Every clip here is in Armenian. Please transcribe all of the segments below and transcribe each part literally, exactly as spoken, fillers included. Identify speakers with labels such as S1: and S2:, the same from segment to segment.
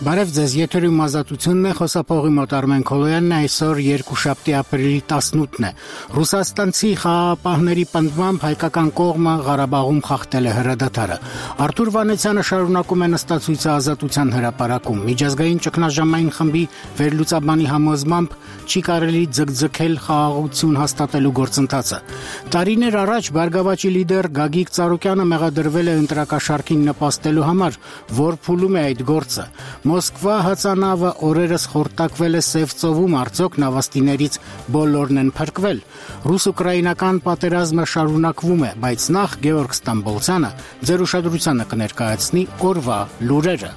S1: Բարև ձեզ, եթերում ազատությունն է, խոսափողի մոտ Արմեն Քոլոյանն, այսօր երկուշաբթի ապրիլի տասնութն է։ Ռուսաստանցի խաղաղապահների պնդմամբ հայկական կողմը Ղարաբաղում խախտել է հրադադարը։ Արթուր Վանեցյանը շարունակում է նստացույցը Ազատության հրապարակում։ Միջազգային ճգնաժամային խմբի վերլուծաբանի համոզմամբ չի կարելի ձգձգել խաղաղություն հաստատելու գործընթացը։ Տարիներ առաջ Բարգավաճի լիդեր Գագիկ Ծառուկյանը մեղադրվել է ընտրակաշառքին նպաստելու համար, որ փուլում է այդ գործը։ Մոսկվա հացանավը օրերս խորտակվել է Սև ծովում, արդյոք նավաստիներից բոլորն են փրկվել։ Ռուս-ուկրաինական պատերազմը շարունակվում է, բայց նախ Գևորգ Ստամբոլցյանը ձեր ուշադրությանը կներկայացնի օրվա լուրերը։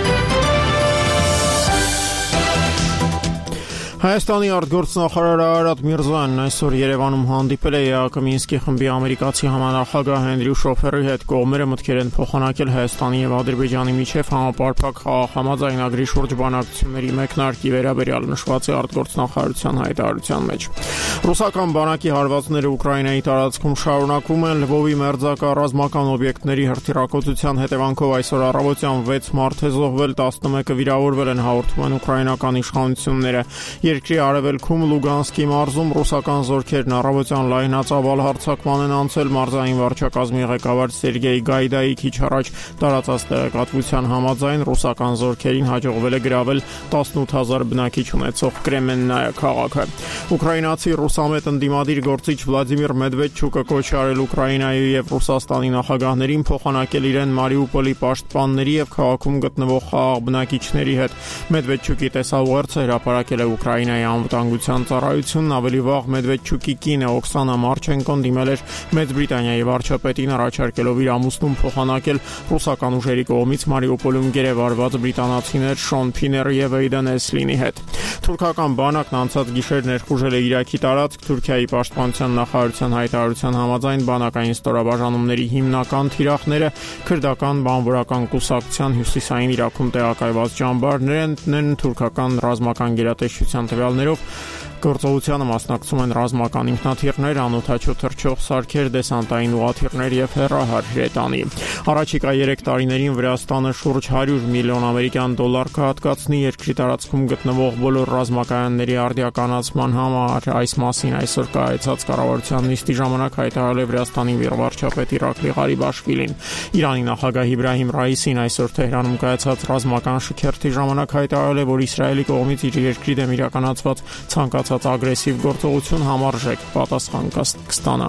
S2: Հայաստանի արտգործնախարար Արարատ Միրզոյանն այսօր Երևանում հանդիպել է ԵԱԿ Մինսկի խմբի ամերիկացի համանախագահ Հենրի Շոֆերի հետ։ Կողմերը մտքեր են փոխանակել Հայաստանի եւ Ադրբեջանի միջև համապարփակ խաղաղ համաձայնագրի շուրջ բանակցությունների մեկնարկի վերաբերյալ նշված է արտգործնախարարության հայտարարության մեջ։ Ռուսական բանակի հարվածները Ուկրաինայի տարածքում շարունակվում են։ Լվովի մերձակա ռազմական օբյեկտների հրթիռակոծության հետևանքով այսօր առավոտյան վեց մարդ է զոհվել, տասնմեկը վիրավորվել են, հաղորդում են ուկրաինական իշխանությունները։ Երկրի արևելքում Լուգանսկի մարզում ռուսական զորքերն առավոտյան լայնածավալ հարձակման են անցել մարզային վարչակազմի ղեկավար Սերգեյ Գայդայի քիչ առաջ տարածած տեղեկատվության համաձայն ռուսական զորքերին հաջողվել է գրավել տասնութ հազար բնակիչ ունեցող Կրեմեննայա քաղաքը։ Ուկրաինացի ռուսամետ ընդդիմադիր գործիչ Վլադիմիր Մեդվեդչուկը կոչ արել Ուկրաինայի եւ Ռուսաստանի նախագահներին փոխանակել իրեն Մարիուպոլի պաշտպանների եւ քաղաքում գտնվող խաղաղ բնակիչների հետ։ Մեդվեդչուկի տեսաուղերձը հրապարակել է Ուկրաինայի անվտանգության ծառայությունն, ավելի վաղ Մեդվեդչուկի կինը Օքսանա Մարչենկոն դիմել էր Մեծ Բրիտանիայի վարչապետին, առաջարկելով իր ամուսնուն փոխանակել ռուսական ուժերի կողմից Մարիուպոլում գերեվարված բրիտանացիներ Շոն Փիներ եւ Էյդեն Էսլինի հետ։ Թուրքական բանակն անցած գիշեր ներխուժել է Իրաքի տարածք։ Թուրքիայի պաշտպանության նախարարության հայտարարության համաձայն բանակային ստորաբաժանումների հիմնական թիրախները քրդական բանվորական կուսակցության հյուսիսային Իրաքում տեղակայված ճամբարներն են։ Թուրքական ռազմական գերատեսչության տվյալներով գործողությանը մասնակցում են ռազմական ինքնաթիռներ, անօդաչու թռչող սարքեր, դեսանտային ուղաթիռներ եւ հեռահար հրետանի։ Առաջիկա երեք տարիներին Վրաստանը շուրջ հարյուր միլիոն ամերիկյան դոլար կհատկացնի երկրի տարածքում գտնվող բոլոր ռազմակայանների արդիականացման համար։ Այս մասին այսօր կայացած կառավարության նիստի ժամանակ հայտարարել է Վրաստանի վարչապետ Իրակլի Ղարիբաշվիլին։ Իրանի նախագահ Իբրահիմ Ռայիսին այսօր Թեհրանում կայացած ռազմական շքերթի ժամանակ հայտարարել է, որ Իսրայելի կողմից իր երկրի դեմ իրականացված ցանկացած ագրեսիվ գործողություն համարժեք պատասխան կստանա։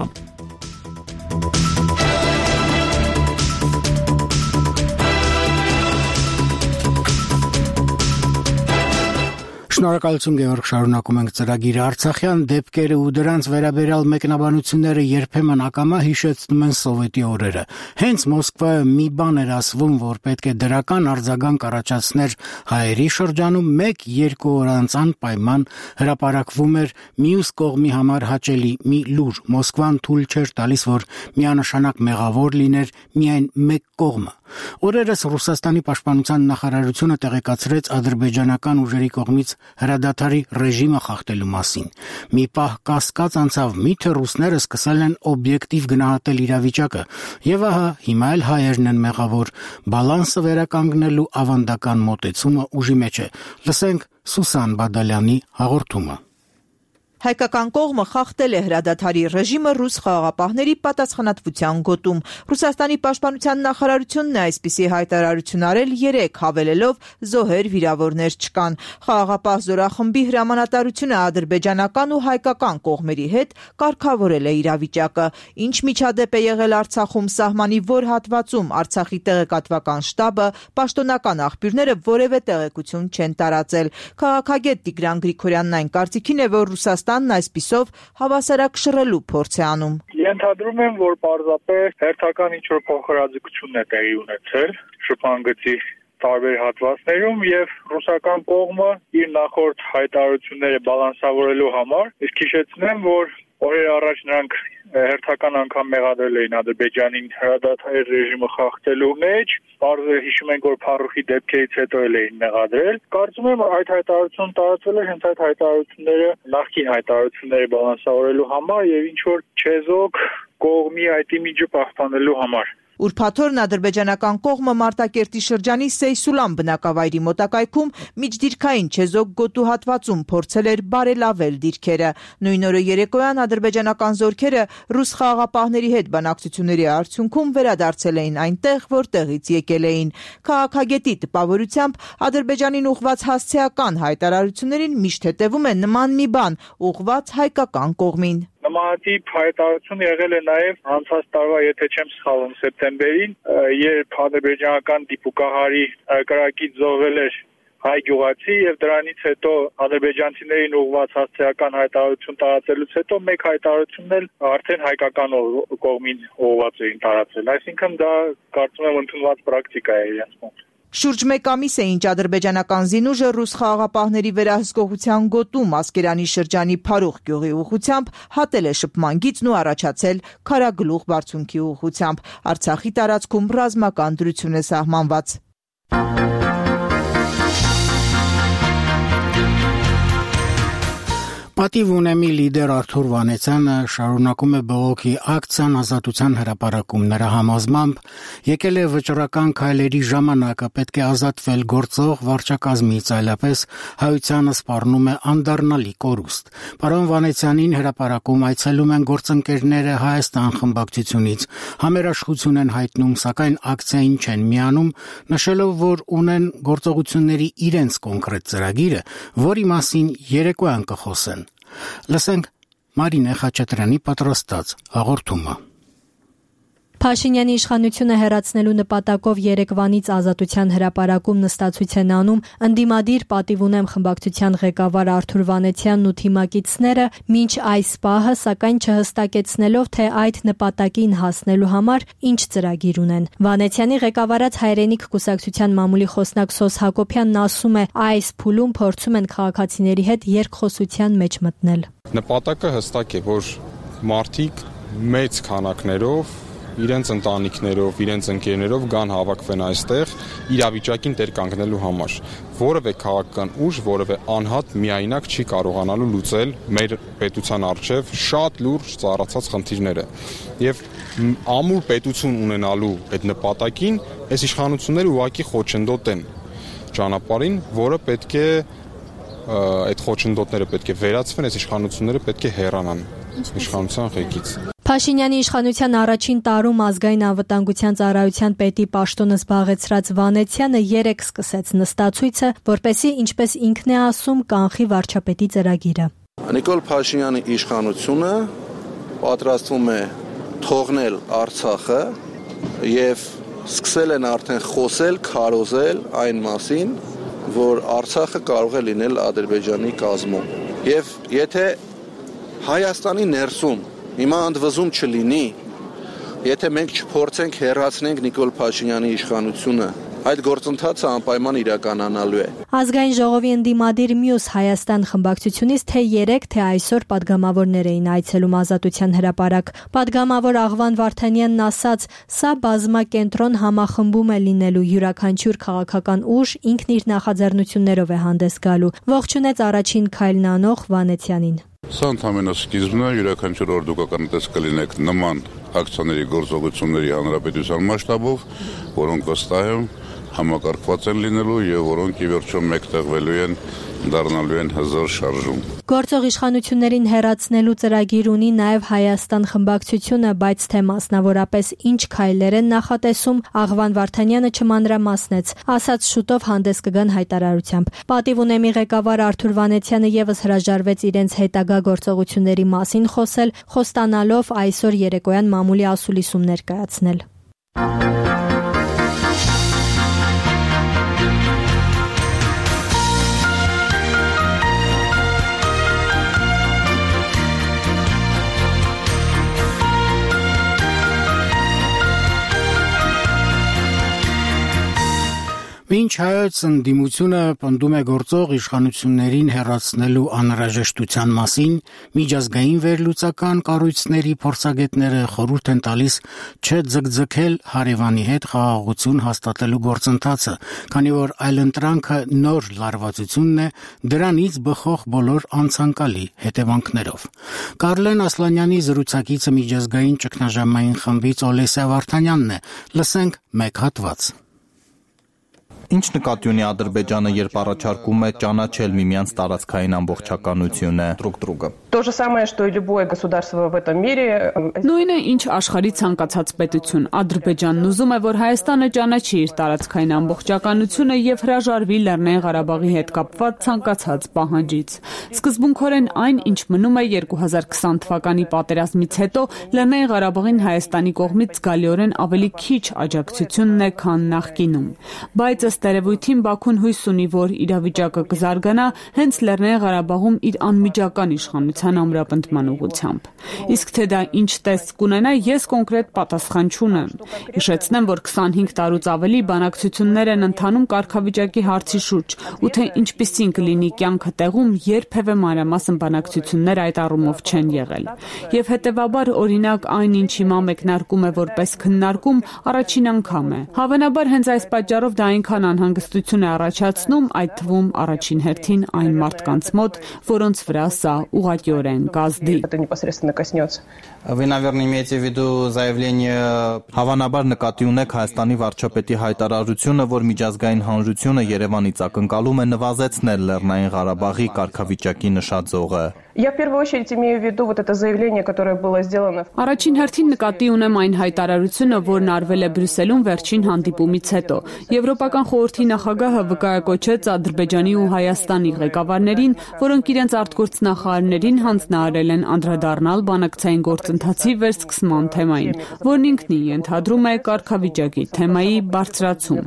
S1: Շնորհակալություն Գևորգ, շարունակում ենք ծրագիրը։ Արցախյան դեպքերը ու դրանց վերաբերյալ մեկնաբանությունները երբեմն ակամա հիշեցնում են սովետի օրերը։ Հենց Մոսկվայում մի բան էր ասվում, որ պետք է դրական արձագանք առաջացներ հայերի շրջանում, մեկ-երկու օր անց անպայման հրապարակվում էր մյուս կողմի համար հաճելի մի լուր։ Մոսկվան թույլ չէր տալիս, որ միանշանակ մեղավոր լիներ միայն մեկ կողմը։ Օրերս Ռուսաստանի պաշտպանության նախարարությունը տեղեկացրեց ադրբեջանական ուժերի կողմից հրադադարի ռեժիմը խախտելու մասին։ Մի պահ կասկած անցավ, միթե ռուսները սկսել են օբյեկտիվ գնահատել իրավիճակը, եւ ահա հիմա էլ հայերն են մեղավոր։ Բալանսը վերականգնելու ավանդական մոտեցումը ուժի մեջ է։ Լսենք Սուսան Բադալյանի հաղորդումը։
S3: Հայկական կողմը խախտել է հրադադարի ռեժիմը ռուս խաղաղապահների պատասխանատվության գոտում։ Ռուսաստանի պաշտպանության նախարարությունն է այսպիսի հայտարարություն արել երեկ, հավելելով զոհեր, վիրավորներ չկան։ Խաղաղապահ զորախմբի հրամանատարությունը ադրբեջանական ու հայկական կողմերի հետ կարգավորել է իրավիճակը։ Ինչ միջադեպ է եղել Արցախում, սահմանի որ հատվածում, Արցախի տեղեկատվական շտաբը, պաշտոնական աղբյուրները որևէ տեղեկություն չեն տարածել։ Քաղաքագետ Տիգրան Գրիգորյանն այն կարծիքին է, որ Ռուսաստանը այսպիսով հավասարակշռելու փորձ է անում։
S4: Ենթադրում եմ, որ պարզապես հերթական ինչ-որ փոխհրաձգություն է տեղի ունեցել շփանգծի տարբեր հատվածներում եւ ռուսական կողմը իր նախորդ հայտարարությունները բալանսավորելու համար, իսկ հիշեցնեմ, որ օրեր առաջ նրանք հերթական անգամ մեղադրել էին Ադրբեջանին հրադադարի ռեժիմը խախտելու մեջ, բարձր հիշում ենք, որ Փարուխի դեպքերից հետո էլ էին մեղադրել։ Կարծում եմ այդ հայտարարությունը տարածվել է հենց այդ հայտարարությունները նախկին հայտարարությունները բալանսավորելու համար եւ ինչ որ չեզոք կողմի այդ իմիջը պահպանելու համար։
S3: Ուրբաթօրն ադրբեջանական կողմը Մարտակերտի շրջանի Սեյսուլան բնակավայրի մոտակայքում միջդիրքային չեզոք գոտու հատվածում փորձել էր բարելավել դիրքերը։ Նույն օրը երեկոյան ադրբեջանական զորքերը ռուս խաղաղապահների հետ բանակցությունների արդյունքում վերադարձել էին այնտեղ, որտեղից եկել էին։ Քաղաքագետի տպավորությամբ Ադրբեջանին ուղղված հասցեական հայտարարություններին միշտ հետևում է նման մի բան՝ ուղղված հայկական կողմին։
S4: Նմանատիպ հայտարարություն եղել է նաև անցած տարվա, եթե չեմ սխալվում, սեպտեմբերին, երբ ադրբեջանական դիպուկահարի կրակից զոհվել էր հայ գյուղացի եւ դրանից հետո ադրբեջանցիներին ուղղված հասցեական հայտարարություն տարածելուց հետո մեկ հայտարարությունն էլ արդեն հայկական կողմին ուղղված էին տարածել։ Այսինքն դա կարծում եմ ընդունված պրակտիկա է իրենց մոտ։
S3: Շուրջ մեկ ամիս է ինչ ադրբեջանական զինուժը ռուս խաղաղապահների վերահսկողության գոտում Ասկերանի շրջանի Փարուխ գյուղի ուղղությամբ հատել է շփման գիծն ու առաջացել Քարագլուխ բարձունքի ուղղությամբ։ Արցախի տարածքում ռազմական դրություն է սահմանված։
S1: Պատիվ ունեմի լիդեր Արթուր Վանեցյանը շարունակում է բողոքի ակցիան ազատության հրապարակում։ Նրա համոզմամբ եկել է վճռական քայլերի ժամանակը, պետք է ազատվել գործող վարչակազմից, այլապես հայությանը սպառնում է անդառնալի կորուստ։ Պարոն Վանեցյանին հրապարակում այցելում են գործընկերները Հայաստան խմբակցությունից, համերաշխություն են հայտնում, սակայն ակցիային չեն միանում, նշելով, որ ունեն գործողությունների իրենց կոնկրետ ծրագիրը, որի մասին երեկոյան կխոսեն։ Լսենք Մարինե Խաչատրյանի պատրաստած հաղորդումը։
S5: Փաշինյանի իշխանությունը հեռացնելու նպատակով երեկվանից ազատության հրապարակում նստացույց են անում ընդդիմադիր պատիվ ունեմ խմբակցության ղեկավար Արթուր Վանեցյանն ու թիմակիցները, մինչ այս պահը, սակայն չհստակեցնելով, թե այդ նպատակին հասնելու համար ինչ ծրագիր ունեն։ Վանեցյանի ղեկավարած Հայրենիք կուսակցության մամուլի խոսնակ Սոս Հակոբյանն ասում է, այս փուլում փորձում են քաղաքացիների հետ երկխոսության մեջ մտնել։
S6: Նպատակը հստակ է, որ մարդիկ մեծ քանակներով իրենց ընտանիքներով, իրենց ընկերներով գան հավաքվեն այստեղ իրավիճակին տեր կանգնելու համար։ Որևէ քաղաքական ուժ, որևէ անհատ միայնակ չի կարողանալու լուծել մեր պետության առջև շատ լուրջ ծառացած խնդիրները։ Եվ ամուր պետություն ունենալու այդ նպատակին այս իշխանությունները ուղղակի խոչընդոտ են ճանապարհին, որը պետք է այդ խոչընդոտները պետք է վերացվեն, այս իշխանությունները պետք է հեռանան իշխանության ղեկից։
S5: Փաշինյանի իշխանության առաջին տարում ազգային անվտանգության ծառայության պետի պաշտոնը զբաղեցրած Վանեցյանը երեկ սկսեց նստացույցը, որպեսզի, ինչպես ինքն է ասում, կանխի վարչապետի ծրագիրը։
S7: Նիկոլ Փաշինյանի իշխանությունը պատրաստվում է թողնել Արցախը եւ սկսել են արդեն խոսել, քարոզել այն մասին, որ Արցախը կարող է լինել Ադրբեջանի կազմում։ Եվ եթե Հայաստանի ներսում հիմա ընդվզում չլինի, եթե մենք չփորձենք հեռացնենք Նիկոլ Փաշինյանի իշխանությունը, այդ գործընթացը անպայման իրականանալու է։
S5: Ազգային ժողովի ընդդիմադիր մյուս Հայաստան խմբակցությունից թե երեկ, թե այսօր падգամավորներ էին այցելում ազատության հրապարակ։ Падգամավոր Աղվան Վարդանյանն ասաց, սա բազմակենտրոն համախմբում է լինելու, յուրաքանչյուր քաղաքական ուժ ինքն իր նախաձեռնություններով է հանդես գալու։ Ողջունեց առաջին քայլն անող Վանեցյանին։
S8: Սա ընդհանրապես սկիզբն է, յուրաքանչյուր օր դուք ականատես կլինեք նման ակցիաների գործողությունների հանրապետության մասշտաբով, որոնք վստահ եմ համակարգված են լինելու եւ որոնք ի վերջո մեկտեղվելու են, դառնալու են հզոր շարժում։
S5: Գործող իշխանություններին հեռացնելու ծրագիր ունի նաև Հայաստան խմբակցությունը, բայց թե մասնավորապես ինչ քայլեր են նախատեսում, Աղվան Վարդանյանը չմանրամասնեց, ասաց շուտով հանդես կգան հայտարարությամբ։ Պատիվ ունեմի ղեկավար Արթուր Վանեցյանը եւս հրաժարվեց իրենց հետագա գործողությունների մասին խոսել, խոստանալով այսօր երեկոյան մամուլի ասուլիսում ներկայացնել։
S1: Մինչ հայոց ընդդիմությունը պնդում է գործող իշխանություններին հեռացնելու անհրաժեշտության մասին, միջազգային վերլուծական կառույցների փորձագետները խորհուրդ են տալիս չձգձգել հարևանի հետ խաղաղություն հաստատելու գործընթացը, քանի որ այլընտրանքը նոր լարվածությունն է, դրանից բխող բոլոր անցանկալի հետևանքներով։ Կարլեն Ասլանյանի զրուցակիցը միջազգային ճգնաժամային խմբից Օլեսիա Վարդանյանն է։ Լսենք մեկ հատված։
S9: Ինչ նկատի ունի Ադրբեջանը, երբ առաջարկում է ճանաչել միմյանց տարածքային ամբողջականությունը друг друга։
S10: То же самое, что и любое государство в этом мире.
S11: Նույնը ինչ աշխարհի ցանկացած պետություն։ Ադրբեջանն ուզում է, որ Հայաստանը ճանաչի իր տարածքային ամբողջականությունը եւ հրաժարվի Լեռնային Ղարաբաղի հետ կապված ցանկացած պահանջից։ Սկզբունքորեն այն, ինչ մնում է երկու հազար քսան թվականի պատերազմից հետո Լեռնային Ղարաբաղին Հայաստանի կողմից զգալիորեն ավելի քիչ աջակցությունն է, քան նախկինում։ Բայց ըստ երևույթին Բաքուն հույս ունի, որ իրավիճակը կզարգանա հենց Լեռնային Ղարաբաղում իր անմիջական իշխանության ամրապնդման ուղղությամբ։ Իսկ թե դա ինչ տեսք կունենա, ես կոնկրետ պատասխան չունեմ։ Հիշեցնեմ, որ քսանհինգ տարուց ավելի բանակցություններ են ընթանում կարգավիճակի հարցի շուրջ, ու թե ինչպիսին կլինի կյանքը տեղում, երբևէ մանրամասն բանակցություններ այդ առումով չեն եղել։ Եվ հետևաբար, օրինակ, այն ինչ հիմա մեկնարկում է որպես քննարկում, առաջին անգամ է։ Հավանաբար հենց այս պատճառով դա այնքան անհանգստություն է առաջացնում, այդ թվում առաջին հերթին այն մարդկանց մոտ, որոնց վրա սա ուղղակիորեն կազդի։
S9: Вы, наверное, имеете в виду заявление Հավանաբար նկատի ունեք Հայաստանի վարչապետի հայտարարությունը, որ միջազգային հանրությունը Երևանից ակնկալում է նվազեցնել Լեռնային Ղարաբաղի կարգավիճակի նշաձողը։
S10: Я в первую очередь имею в виду вот это заявление, которое было сделано.
S11: Առաջին հերթին նկատի ունեմ այն հայտարարությունը, որն արվել է Բրյուսելում վերջին հանդիպումից հետո։ Եվրոպական խորհրդի նախագահը վկայակոչեց Ադրբեջանի ու Հայաստանի ղեկավարներին, որոնք իրենց արտգործնախարարներին հանձնարարել են անդրադառնալ բանակցային գործընթացի վերսկսման թեմային, որն ինքնին ենթադրում է կարգավիճակի թեմայի բարձրացում։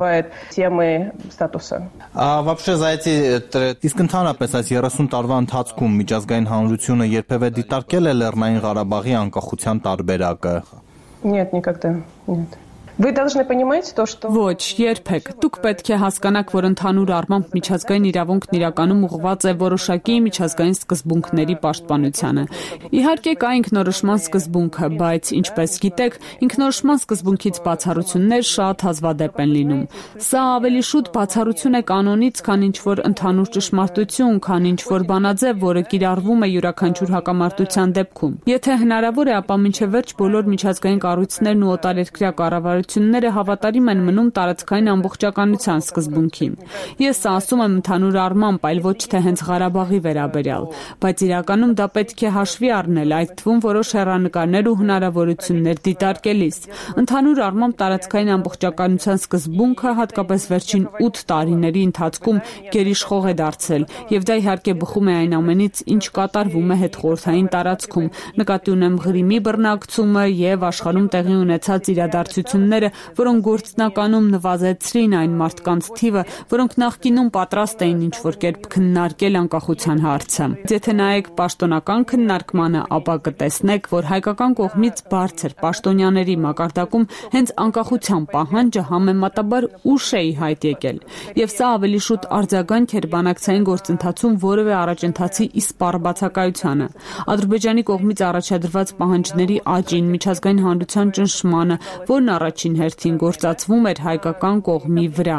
S9: Вообще за эти իսկ ընդհանրապես այս երեսուն տարվա ընթացքում միջազգային հանրությունը երբևէ դիտարկել է Լեռնային Ղարաբաղի անկախության տարբերակը։
S10: Нет, никогда. Нет. Вы должны понимать то, что
S11: Ոչ, երբեք։ Դուք պետք է հասկանաք, որ ընդհանուր առմամբ միջազգային իրավունքն իրականում ուղղված է որոշակի միջազգային սկզբունքների պաշտպանությանը։ Իհարկե կա ինքնորոշման սկզբունքը, բայց ինչպես գիտեք, ինքնորոշման սկզբունքից բացառություններ շատ հազվադեպ են լինում։ Սա ավելի շուտ բացառություն է կանոնից, քան ինչ որ ընդհանուր ճշմարտություն, քան ինչ որ բանաձև, որը կիրառվում է յուրաքանչյուր հակամարտության դեպքում։ Եթե հնարավոր է, ապա մինչև վերջ բոլոր միջազգային կառույցներն ու օտարերկրյա կառավարությունները հավատարիմ են մնում տարածքային ամբողջականության սկզբունքին։ Ես ասում եմ ընդհանուր առմամբ, այլ ոչ թե հենց Ղարաբաղի վերաբերյալ, բայց իրականում դա պետք է հաշվի առնել, այդ թվում որոշ հեռանկարներ ու հնարավորություններ դիտարկելիս։ Ընդհանուր առմամբ տարածքային ամբողջականության սկզբունքը հատկապես վերջին ութ տարիների ընթացքում գերիշխող է դարձել, եւ դա իհարկե բխում է այն ամենից, ինչ կատարվում է հետխորհրդային տարածքում, նկատի ունեմ Ղրիմի բռնակցումը եւ աշխարհում տեղի ունեցած իրադարձությունները, որոնք գործնականում նվազեցրին այն մարդկանց թիվը, որոնք նախկինում պատրաստ էին ինչ-որ կերպ քննարկել անկախության հարցը։ Եթե նայեք պաշտոնական քննարկմանը, ապա կտեսնեք, որ հայկական կողմից բարձր պաշտոնյաների մակարդակում հենց անկախության պահանջը համեմատաբար ուշ է ի հայտ եկել, եւ սա ավելի շուտ արձագանք էր բանակցային գործընթացում որևէ առաջընթացի իսպառ բացակայությանը։ Ադրբեջանի կողմից առաջադրված պահանջների աճին, միջազգային հանրության ճնշմանը, որն առաջին հերթին գործածվում էր հայկական կողմի վրա։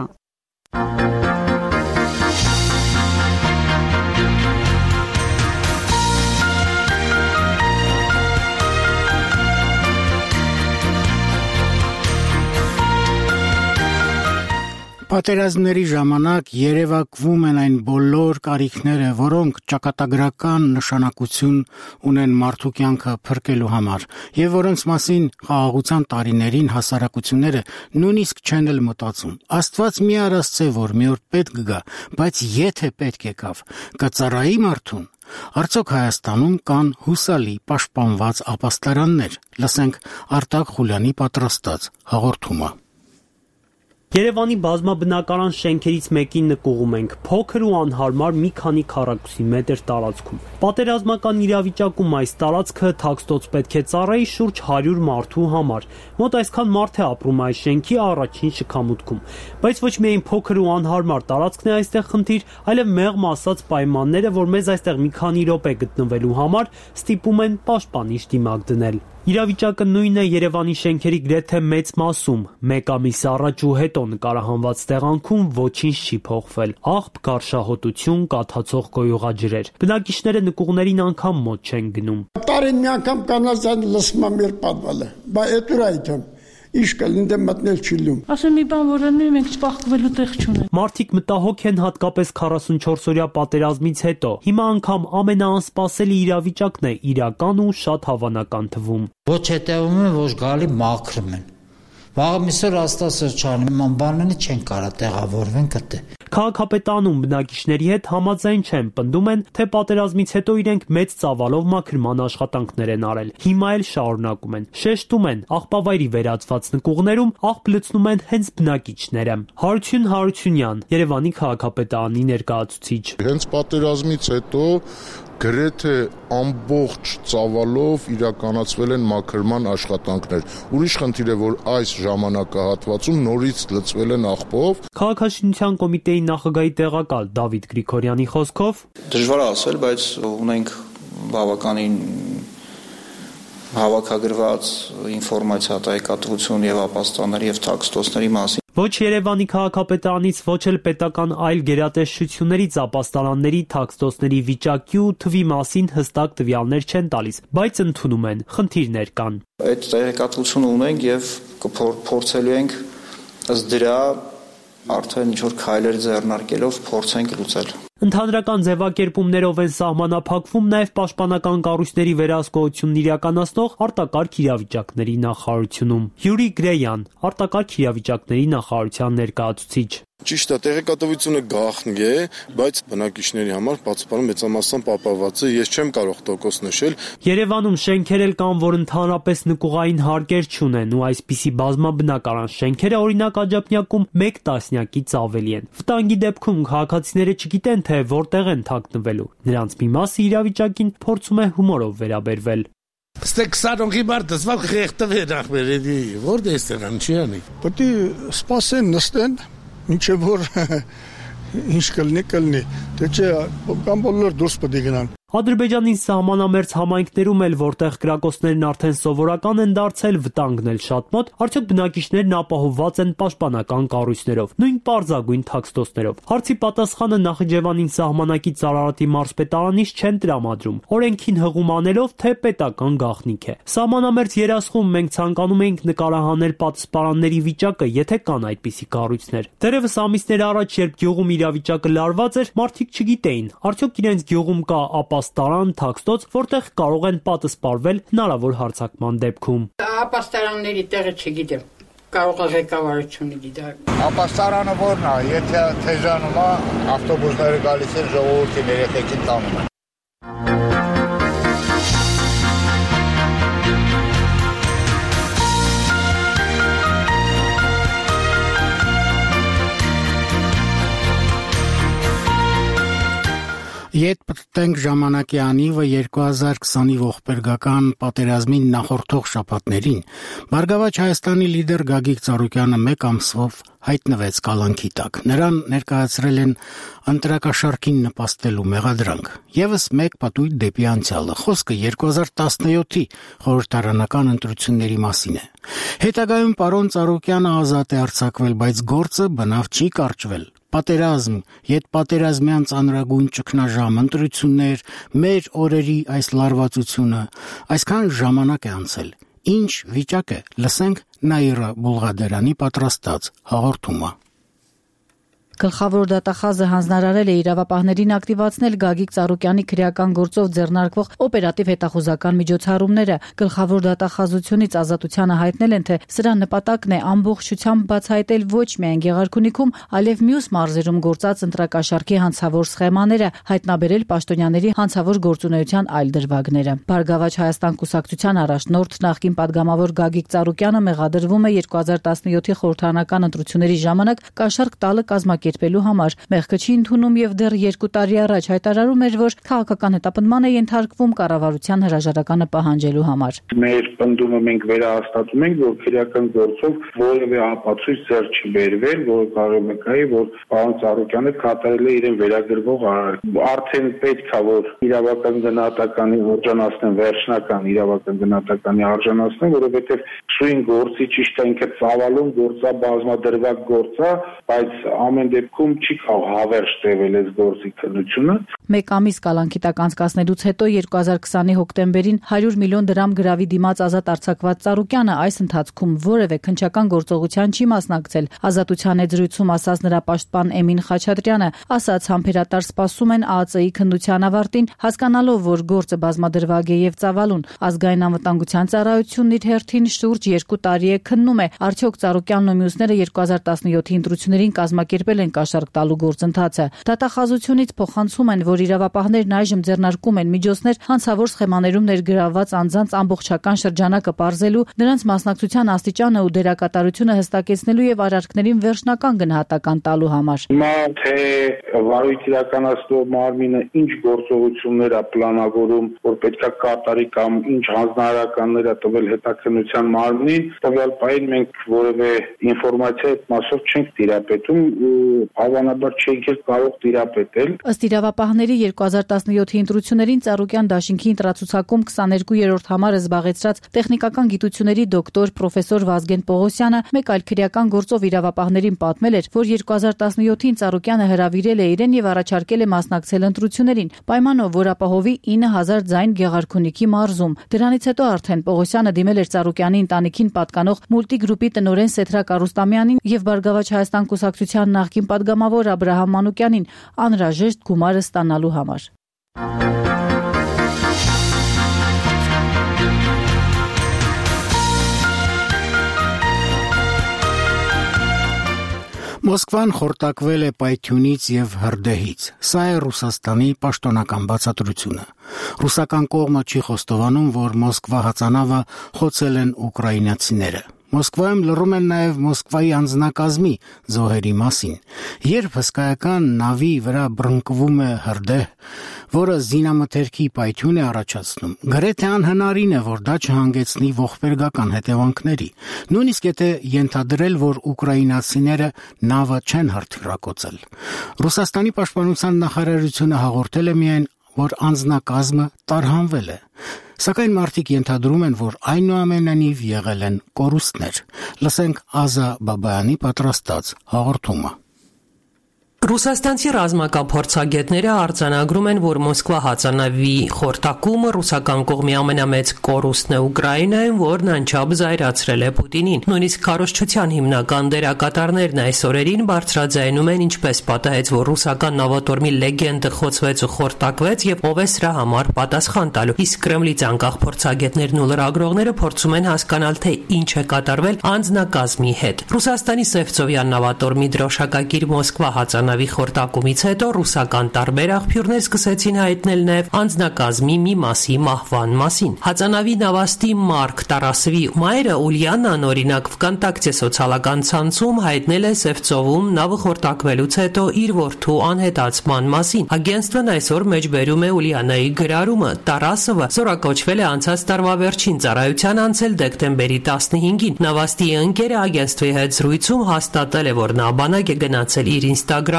S1: Պատերազմների ժամանակ երևակվում են այն բոլոր կարիքները, որոնք ճակատագրական նշանակություն ունեն մարդու կյանքը փրկելու համար, եւ որոնց մասին խաղաղության տարիներին հասարակությունները նույնիսկ չեն էլ մտածում։ Աստված մի արասցե, որ մի օր պետք կգա, բայց եթե պետք եկավ, կծառայի մարդուն։ Արդյոք Հայաստանում կան հուսալի պաշտպանված ապաստարաններ։ Լսենք Արտակ Խուլյանի պատրաստած հաղորդումը։
S12: Երևանի բազմաբնակարան շենքերից մեկի նկուղում ենք, փոքր ու անհարմար մի քանի քառակուսի մետր տարածքում։ Պատերազմական իրավիճակում այս տարածքը թաքստոց պետք է ծառայի շուրջ հարյուր մարդու համար։ Մոտ այսքան մարդ է ապրում այս շենքի առաջին շքամուտքում։ Բայց ոչ միայն փոքր ու անհարմար տարածքն է այստեղ խնդիր, այլև մեղմ ասած պայմանները, որ մեզ այստեղ մի քանի րոպե գտնվելու համար ստիպում են պաշտպանիչ դիմակ դնել։ Իրավիճակը նույնն է Երևանի շենքերի գրեթե մեծ մասում։ Մեկ ամիս առաջ ու հետո նկարահանված տեղանքում ոչինչ չի փոխվել։ Աղբ, գարշահոտություն, կաթացող գոյուղաջրեր։ Բնակիչները նկուղներին անգամ մոտ չեն գնում։
S13: Տարին մի անգամ կանացան լսում եմ մեր պատվալը, բայց այդ ուր այդում Իշ կլին դեմ մտնել չիլում։
S14: Ասեմ մի բան, որ անի մենք սպախկվելու տեղ չունենք։
S12: Մարդիկ մտահոգ են հատկապես քառասունչորս-օրյա պատերազմից հետո։ Հիմա անգամ ամենաանսպասելի իրավիճակն է իրական ու շատ հավանական թվում։
S15: Ոչ հետևում են, ոչ գալի մաքրում են։ Վաղը միսօր աստասրճանի ման բանները չեն կարա տեղավորվեն կտե։
S12: Քաղաքապետանում բնակիչների հետ համաձայն չեն, պնդում են, թե պատերազմից հետո իրենք մեծ ծավալով մաքրման աշխատանքներ են արել։ Հիմա էլ շարունակում են։ Շեշտում են, աղբավայրի վերածված նկուղներում աղբ լցնում են հենց բնակիչները։ Հարություն Հարությունյան, Երևանի քաղաքապետարանի ներկայացուցիչ։
S16: Հենց պատերազմից հետո գրեթե ամբողջ ծավալով իրականացվել են մաքրման աշխատանքներ։ Ուրիշ խնդիր է, որ այս ժամանակահատվածում նորից լցվել են աղբով։
S12: Քաղաքաշինության կոմիտեի նախագահի տեղակալ Դավիթ Գրիգորյանի խոսքով
S7: դժվար է ասել, բայց ունենք բավականին հավաքագրված ինֆորմացիա տեղեկատվություն եւ ապաստանների եւ թաքստոցների մասին։
S12: Ոչ Երևանի քաղաքապետարանից, ոչ էլ պետական այլ գերատեսչություններից ապաստարանների, թաքստոցների վիճակի ու թվի մասին հստակ տվյալներ չեն տալիս, բայց ընդունում են, խնդիրներ կան։
S7: Այդ տեղեկատվությունը ունենք եւ փորձելու ենք ըստ դրա արդեն ինչ-որ քայլեր ձեռնարկելով փորձենք լուծել։
S12: Ընդհանրական ձևակերպումներով են սահմանափակվում նաև պաշտպանական կառույցների վերահսկողությունն իրականացնող արտակարգ իրավիճակների նախարարությունում։ Յուրի Գրեյան, արտակարգ իրավիճակների նախարարության ներկայացուցիչ։
S16: Ճիշտ է, տեղեկատվությունը գաղտնի է, բայց բնակիչների համար բացառապես մեծամասամբ ապահովված է, ես չեմ կարող տոկոս նշել։
S12: Երևանում շենքեր էլ կան, որ ընդհանրապես նկուղային հարկեր չունեն ու այսպիսի բազմաբնակարան շենքերը օրինակ Աջափնյակում մեկ տասնյակից ավելի են։ Վտանգի դեպքում քաղաքացիները չգիտեն, թե որտեղ են թաքնվելու։ Նրանց մի մասը իրավիճակին փորձում է հումորով վերաբերվել։
S17: Ստեք սարոնքի մարդը սվալ խեղտվե նախբերեդի, որտե էստեղ անչի անի։
S13: Պետք է սպասեն, նստեն, ինչե որ ինչ կլինի, կլինի։ Դե չէ, կամ բոլոր դուրս պետք է գնան։
S12: Ադրբեջանի սահմանամերձ համայնքներում էլ, որտեղ կրակոցներն արդեն սովորական են դարձել, վտանգն էլ շատ մոտ, արդյոք բնակիչներն ապահովված են պաշտպանական կառույցներով, նույն պարզագույն թաքստոցներով։ Հարցի պատասխանը Նախիջևանին սահմանակից Արարատի մարզպետարանից չեն տրամադրում, օրենքին հղում անելով, թե պետական գաղտնիք է։ Սահմանամերձ երասխում մենք ցանկանում էինք նկարահանել պատասպարանների վիճակը, եթե կան այդպիսի կառույցներ։ Դեռևս ամիսներ առաջ, երբ գյուղում իրավիճակը լարված էր, մարդիկ չգիտեին, արդյոք իրենց գյուղում կա ապա ապաստարան, թաքստոց, որտեղ կարող են պատասպարվել հնարավոր հարձակման դեպքում։
S18: Ապաստարանների տեղը չգիտեմ, կարող է ղեկավարությունը գիտել։
S19: Ապաստարանը որն է, եթե թեժանում է, ավտոբուսները գալիս են ժողովրդին երեխեքին տանում են։
S1: Ետ պտտենք ժամանակի անիվը երկու հազար քսանի ողբերգական պատերազմին նախորդող շաբաթներին Բարգավաճ Հայաստանի լիդեր Գագիկ Ծառուկյանը մեկ ամսով հայտնվեց կալանքի տակ։ Նրան ներկայացրել են ընտրակաշարքին նպաստելու մեղադրանք։ Եվս մեկ պատույտ դեպի անցյալը։ Խոսքը երկու հազար տասնյոթի խորհրդարանական ընտրությունների մասին է։ Հետագայում պարոն Ծառուկյանը ազատ է արձակվել, բայց գործը բնավ չի կարճվել։ Պատերազմ, ետպատերազմյան ծանրագույն ճգնաժամ, ընտրություններ, մեր օրերի այս լարվածությունը, այսքան ժամանակ է անցել։ Ինչ վիճակ է, լսենք Նաիրա Բուլղադերյանի պատրաստած հաղորդումը։
S20: Գլխավոր դատախազը հանձնարարել է իրավապահներին ակտիվացնել Գագիկ Ծառուկյանի քրեական գործով ձեռնարկվող օպերատիվ հետախուզական միջոցառումները։ Գլխավոր դատախազությունից ազատությանը հայտնել են, թե սրա նպատակն է ամբողջությամբ բացահայտել ոչ միայն Գեղարքունիքում, այլև մյուս մարզերում գործած ընտրակաշառքի հանցավոր սխեմաները, հայտնաբերել պաշտոնյաների հանցավոր գործունեության այլ դրվագները։ Բարգավաճ Հայաստան կուսակցության առաջնորդ նախկին падգամավոր Գագիկ Ծառուկյանը մեղադրվում է երկու հազար տասնյոթի խորհրդարանական ընտրությունների ժամանակ կաշառք տալը կազմակերպելու համար։ Մեղքը չի ընդունում եւ դեռ երկու տարի առաջ հայտարարում էր, որ քաղաքական հետապնդման է ենթարկվում կառավարության հրաժարականը պահանջելու համար։
S21: Մեր պնդումը մենք վերահաստատում ենք, որ քրեական գործով որևէ ապացույց ձեռ չի բերվել, որ կարող է կայի, որ պարոն Ծառուկյանը կատարել է իրեն վերագրվող արարք։ Արդեն պետք է որ իրավական գնահատականի արժանացնեն, վերջնական իրավական գնահատականի արժանացնեն, որովհետեւ սույն գործի ճիշտ է ինքը ծավալուն գործա, բազմադրված գործա, բայց ամեն դեպքում չի կարող հավերժ տևել այս գործի քննությունը։
S20: Մեկ ամիս կալանքի տակ անցկացնելուց հետո երկու հազար քսանի հոկտեմբերին հարյուր միլիոն դրամ գրավի դիմաց ազատ արձակված Ծառուկյանը այս ընթացքում որևէ քննչական գործողության չի մասնակցել։ Ազատության եզրույցում ասաց նրա պաշտպան Էմին Խաչատրյանը, ասաց համբերատար սպասում են ԱԱԾ-ի քննության ավարտին, հասկանալով, որ գործը բազմադրվագ է եւ ծավալուն։ Ազգային անվտանգության ծառայությունն իր հերթին շուրջ երկու տարի է քննում է, արդյոք Ծառուկյանն ու մյուսները երկու հազար տասնյոթի ընտրություններին կազմակերպել են կաշառք տալու գործընթացը։ Դատախազությունից փոխանցում են, որ իրավապահներն այժմ ձեռնարկում են միջոցներ հանցավոր սխեմաներում ներգրավված անձանց ամբողջական շրջանակը պարզելու, նրանց մասնակցության աստիճանը ու դերակատարությունը հստակեցնելու եւ արարքներին վերջնական գնահատական տալու համար։
S21: Հիմա թե վարույթ իրականացնող մարմինը ինչ գործողություններ է պլանավորում, որ պետքա կատարի կամ ինչ հանձնարարականներ է տվել հետաքննության մարմնին, տվյալ պահին մենք որևէ ինֆորմացիա այդ մասով չենք տիրապետում ու հավանաբար չենք կարող տիրապետել։
S20: Ըստ իրավապահների երկու հազար տասնյոթի ընտրություններին Ծառուկյան դաշինքի ընտրացուցակում քսաներկու-րդ համարը զբաղեցրած տեխնիկական գիտությունների դոկտոր պրոֆեսոր Վազգեն Պողոսյանը մեկ այլ քրեական գործով իրավապահներին պատմել էր, որ երկու հազար տասնյոթին Ծառուկյանը հրավիրել է իրեն եւ առաջարկել է մասնակցել ընտրություններին, պայմանով, որ ապահովի ինը հազար ձայն Գեղարքունիքի մարզում։ Դրանից հետո արդեն Պողոսյանը դիմել էր Ծառուկյանի ընտանիքին պատկանող մուլտիգրուպի տնօրեն Սեթրակ Արուստամյանին եւ Բարգավաճ Հայաստան կուսակցության նախկին падգամավոր Աբրահամ Մանուկյանին անհրաժեշտ գումարը ստանալու համար։
S1: Մոսկվան խորտակվել է պայթյունից եւ հրդեհից։ Սա է Ռուսաստանի պաշտոնական բացատրությունը։ Ռուսական կողմը չի խոստովանում, որ Մոսկվա հածանավը խոցել են ուկրաինացիները։ Մոսկվայում լռում են նաև Մոսկվայի անձնակազմի զոհերի մասին։ Երբ հսկայական նավի վրա բռնկվում է հրդեհ, որը զինամթերքի պայթյուն է առաջացնում, գրեթե անհնարին է, որ դա չհանգեցնի ողբերգական հետևանքների։ Նույնիսկ եթե ենթադրել, որ ուկրաինացիները նավը չեն հրթիռակոծել։ Ռուսաստանի պաշտպանության նախարարությունը հաղորդել է միայն, որ անձնակազմը տարհանվել է։ Սակայն մարդիկ ենթադրում են, որ այնուամենայնիվ եղել են կորուստներ։ Լսենք Ազա Բաբայանի պատրաստած հաղորդումը։
S22: Ռուսաստանցի ռազմական արձանագրում են, որ Մոսկվա հածանավի խորտակումը ռուսական կողմի ամենամեծ կորուստն է Ուկրաինայում, որն անչափ զայրացրել է Պուտինին։ Նույնիսկ քարոզչության հիմնական դերակատարներն այս օրերին բարձրաձայնում են, ինչպես պատահեց, որ ռուսական նավատորմի լեգենդը խոցվեց ու խորտակվեց եւ ով է սրա համար պատասխան տալու։ Իսկ Կրեմլից անկախ փորձագետներն ու լրագրողները փորձում են հասկանալ, թե ինչ է կատարվել անձնակազմի հետ։ Ռուսաստանի Սևծովյան նավատորմի դրոշակագիր Մոսկվա հածանավ Նավի խորտակումից հետո ռուսական տարբեր աղբյուրներ սկսեցին հայտնել նաև անձնակազմի մի մասի մահվան մասին։ Հածանավի նավաստի Մարկ Տարասովի մայրը Ուլիանան օրինակ վկանտակտե սոցիալական ցանցում հայտնել է Սևծովում նավը խորտակվելուց հետո իր որդու անհետացման մասին։ Ագենստվն այսօր մեջբերում է Ուլիանայի գրառումը։ Տարասովը զորակոչվել է անցած տարվա վերջին ծառայության անցել դեկտեմբերի տասնհինգին։ Նավաստի ընկերը ագենստվի հետ զրույցում հաստատել է, որ նա բանակ է գնացել իր Instagram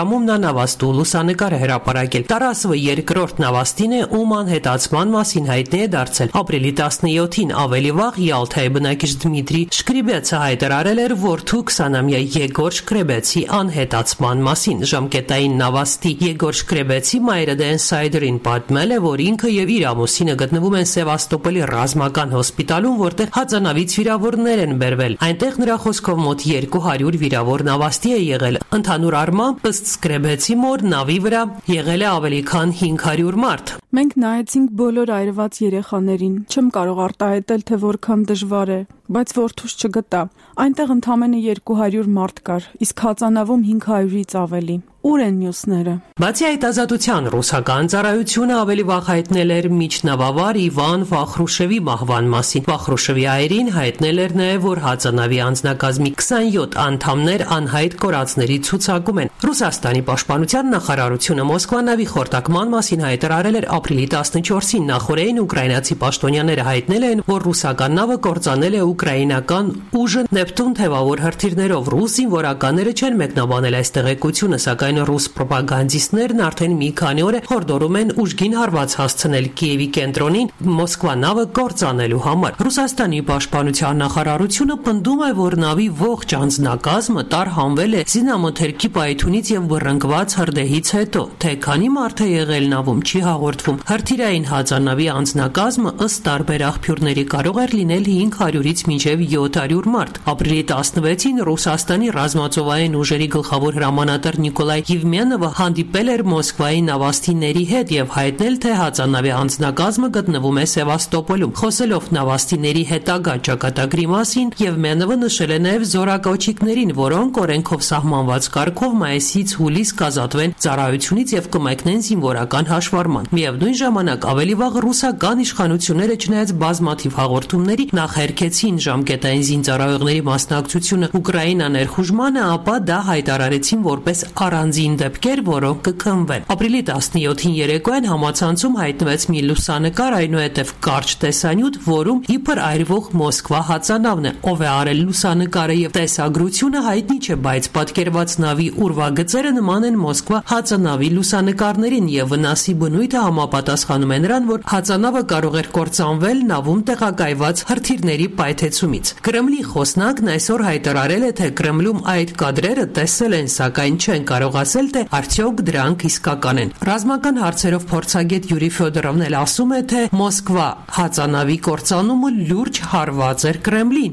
S22: Թելեգրամում նա նավաստու լուսանկար է հրապարակել։ Տարասվը երկրորդ նավաստին է, ում անհետացման մասին հայտնի է դարձել։ Ապրիլի տասնյոթին ավելի վաղ Յալթայի բնակիչ Դմիտրի Շկրիբեցը հայտարարել էր որդու քսանամյա Եգոր Շկրեբեցի անհետացման մասին։ Ժամկետային նավաստի Եգոր Շկրեբեցի մայրը The Insider-ին պատմել է, որ ինքը եւ իր ամուսինը գտնվում են Սևաստոպոլի ռազմական հոսպիտալում, որտեղ հածանավից վիրավորներ են բերվել։ Այնտեղ նրա խոսքով մոտ երկու հարյուր վիրավոր նավաստի է եղել։ Ընդհանուր առմամբ, ըստ Շկրեբեցի մոր, նավի վրա եղել է ավելի քան հինգ հարյուր մարդ։
S2: Մենք նայեցինք բոլոր այրված երեխաներին։ Չեմ կարող արտահայտել, թե որքան դժվար է, բայց որդուս չգտա։ Այնտեղ ընդամենը երկու հարյուր մարդ կար, իսկ հածանավում հինգ հարյուրից ավելի։ Ուր են մյուսները։
S22: Բացի այդ ազատության ռուսական ծառայությունը ավելի վաղ հայտնել էր միջնավավար Իվան Վախրուշևի մահվան մասին։ Վախրուշևի այրին հայտնել էր նաև, որ հածանավի անձնակազմի քսանյոթ անդամներ անհայտ կորածների ցուցակում են։ Ռուսաստանի պաշտպանության նախարարությունը Մոսկվա նավի խորտակման մասին հայտարարել էր ապրիլի տասնչորսին։ Նախորդին ուկրաինացի պաշտոնյաները հայտնել են, որ ռուսական նավը կործանել է ուկրաինական ուժը Նեպտուն թևավոր հրթիռներով։ Ռուս զինվորականները չեն մեկնաբանել այս տեղեկությունը, սակայն ռուս պրոպագանդիստներն արդեն մի քանի օր է հորդորում են ուժգին հարված հասցնել Կիևի կենտրոնին Մոսկվա նավը կործանելու համար։ Ռուսաստանի պաշտպանության նախարարությունը պնդում է, որ նավի ողջ անձնակազմը տարհանվել է զինամթերքի պայթյունից եւ վռնդված հրդեհից հետո։ Թե քանի մարդ է եղել նավում, չի հաղորդվում։ Հրթիռային հածանավի անձնակազմը ըստ տարբեր աղբյուրների կարող էր լինել հինգ հարյուրից մինչև յոթ հարյուր մարդ։ Ապրիլի տասնվեցին Ռուսաստանի ռազմածովային ուժերի գլխավոր հրամանատար Նիկոլայ Եվմենովը հանդիպել էր Մոսկվայի նավաստիների հետ եւ հայտնել, թե հածանավի անձնակազմը գտնվում է Սևաստոպոլում։ Խոսելով նավաստիների հետագա ճակատագրի մասին, Եվմենովը նշել է նաեւ զորակոչիկներին, որոնք օրենքով սահմանված կարգով մայիսից հուլիս կազատվեն ծառայությունից եւ կմեկնեն զինվորական հաշվառման։ Միևնույն ժամանակ ավելի վաղ ռուսական իշխանությունները չնայած բազմաթիվ հաղորդումների նախերքեցին ժամկետային զինծառայողների մասնակցությունը Ուկրաինա ներխուժմանը, ապա դա հայտարարեցին որպես առանձին դեպքեր, որոնք կքննվեն։ Ապրիլի տասնյոթին երեկոյան համացանցում հայտնվեց մի լուսանկար, այնուհետև կարճ տեսանյութ, որում իբր այրվող Մոսկվա հածանավն է։ Ով է արել լուսանկարը եւ տեսագրությունը հայտնի չէ, բայց պատկերված նավի ուրվագծերը նման են Մոսկվա հածանավի լուսանկարներին եւ վնասի բնույթը համապատասխանում է նրան, որ հածանավը կարող էր կործանվել նավում տեղակայված հրթիռների պայթեցումից։ Կրեմլի խոսնակն այսօր հայտարարել է, թե Կրեմլում այդ կադրերը տեսել են, սակայն չեն կարող ասել, թե արդյոք դրանք իսկական են։ Ռազմական հարցերով փորձագետ Յուրի Ֆյոդորովն էլ ասում է, թե Մոսկվա հածանավի կործանումը լուրջ հարված էր Կրեմլին։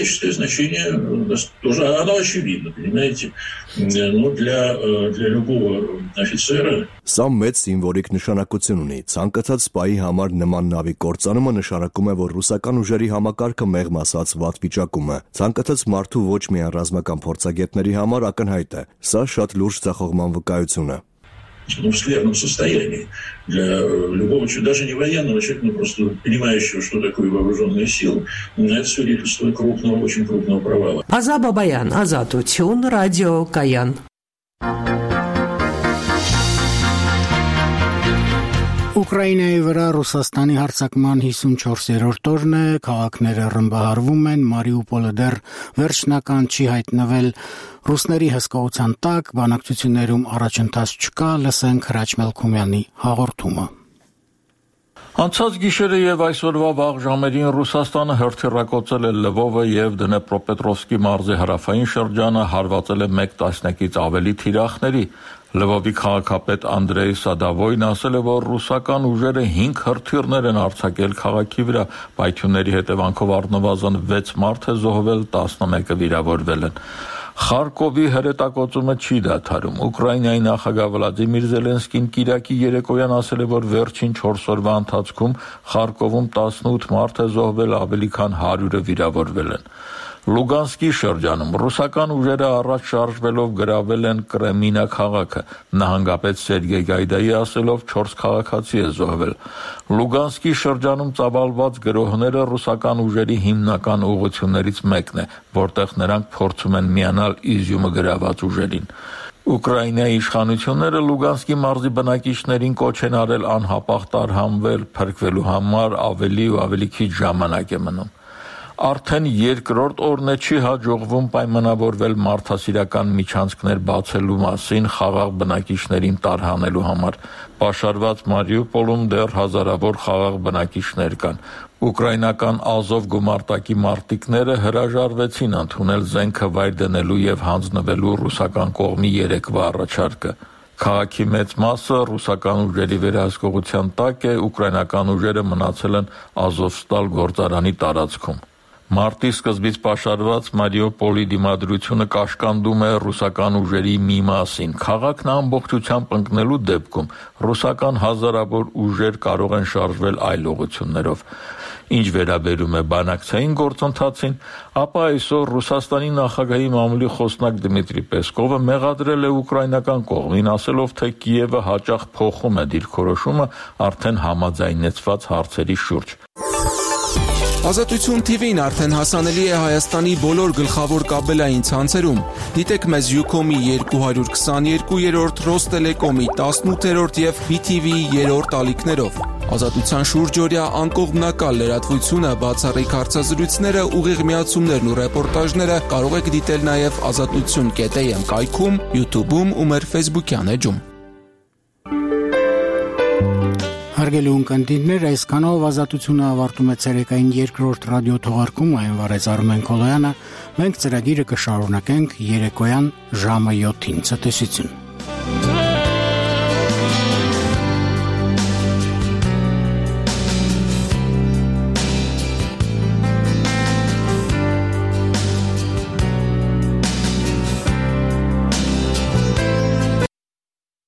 S4: Սա մեծ սիմվոլիկ նշանակություն ունի։ Ցանկացած սպայի համար նման նավի կործանումը նշանակում է, որ ռուսական ուժերի համակարգը մեղմ ասած վատ վիճակում է։ Ցանկացած մարդու ոչ միայն ռազմական փորձագետների համար ակնհայտ է։ Սա շատ լուրջ ձախողման վկայություն է։
S23: Ну, в скверном состоянии. Для любого, даже не военного человека, но просто понимающего, что такое вооруженные силы, это свидетельство крупного, очень крупного провала.
S22: Ազաբաբայան, Ազատություն, Ռադիո Կայան։
S1: Ուկրաինայի վրա Ռուսաստանի հարձակման հիսունչորսերորդ օրն է, քաղաքները ռմբահարվում են, Մարիուպոլը դեռ վերջնական չի հայտնվել ռուսների հսկողության տակ, բանակցություններում առաջընթաց չկա, լսենք Հրաչ Մելքումյանի հաղորդումը։
S24: Անցած գիշերը եւ այսօրվա վաղ ժամերին Ռուսաստանը հրթիռակոծել է Լվովը եւ Դնեպրոպետրովսկի մարզի հարավային շրջանը, հարվածել է մեկ տասնյակից ավելի թիրախների։ Լվովի քաղաքապետ Անդրեյ Սադավոյն ասել է, որ ռուսական ուժերը հինգ հրթիռներ են արձակել քաղաքի վրա, պայթյունների հետևանքով առնվազն վեց մարդ է զոհվել, տասնմեկը վիրավորվել են։ Խարկովի հրետակոծումը չի դադարում։ Ուկրաինայի նախագահ Վլադիմիր Զելենսկին կիրակի երեկոյան ասել է, որ վերջին չորս օրվա ընթացքում Խարկովում տասնութ մարդ է զոհվել, ավելի քան հարյուրը վիրավորվել են։ Լուգանսկի շրջանում ռուսական ուժերը առաջ շարժվելով գրավել են Կրեմինա քաղաքը։ Նահանգապետ Սերգեյ Գայդայի ասելով չորս քաղաքացի է զոհվել։ Լուգանսկի շրջանում ծավալված գրոհները ռուսական ուժերի հիմնական ուղղություններից մեկն է, որտեղ նրանք փորձում են միանալ Իզյումը գրաված ուժերին։ Ուկրաինայի իշխանությունները Լուգանսկի մարզի բնակիչներին կոչ են արել անհապաղ տարհանվել, փրկվելու համար ավելի ու ավելի քիչ ժամանակ է մնում։ Արդեն երկրորդ օրն է չի հաջողվում պայմանավորվել մարդասիրական միջանցքներ բացելու մասին խաղաղ բնակիչներին տարհանելու համար։ Պաշարված Մարիուպոլում դեռ հազարավոր խաղաղ բնակիչներ կան։ Ուկրաինական Ազով գումարտակի մարտիկները հրաժարվեցին ընդունել զենքը վայր դնելու եւ հանձնվելու ռուսական կողմի երեկվա առաջարկը։ Քաղաքի մեծ մասը ռուսական ուժերի վերահսկողության տակ է, ուկրաինական ուժերը մնացել են Ազովստալ գործարանի տարածքում։ Մարտի սկզբից պաշարված Մարիուպոլի դիմադրությունը կաշկանդում է ռուսական ուժերի մի մասին։ Քաղաքն ամբողջությամբ ընկնելու դեպքում ռուսական հազարավոր ուժեր կարող են շարժվել այլ ուղղություններով։ Ինչ վերաբերում է բանակցային գործընթացին, ապա այսօր Ռուսաստանի նախագահի մամուլի խոսնակ Դմիտրի Պեսկովը մեղադրել է ուկրաինական կողմին, ասելով, թե Կիևը հաճախ փոխում է դիրքորոշումը արդեն համաձայնեցված հարցերի շուրջ։
S3: Ազատություն թիվին արդեն հասանելի է Հայաստանի բոլոր գլխավոր կաբելային ցանցերում։ Դիտեք մեզ Յուքոմի երկու քսաներկուերորդ, Ռոստելեկոմի տասնութերորդ և բի թի վիի երրորդ ալիքներով։ Ազատության շուրջօրյա անկողմնակալ լրատվությունը, բացառիկ հարցազրույցները, ուղիղ միացումներն ու ռեպորտաժները կարող եք դիտել նաև ազատություն կետ էյ էմ կայքում, YouTube-ում ու մեր Facebook-յան էջում։
S1: Հարգելի ունկնդիրներ, այսքանով ազատությունը ավարտում է ցերեկային երկրորդ ռադիո թողարկումը, այն վարեց Արմեն Քոլոյանը։ Մենք ծրագիրը կշարունակենք երեկոյան ժամը յոթին։ Ցտեսություն։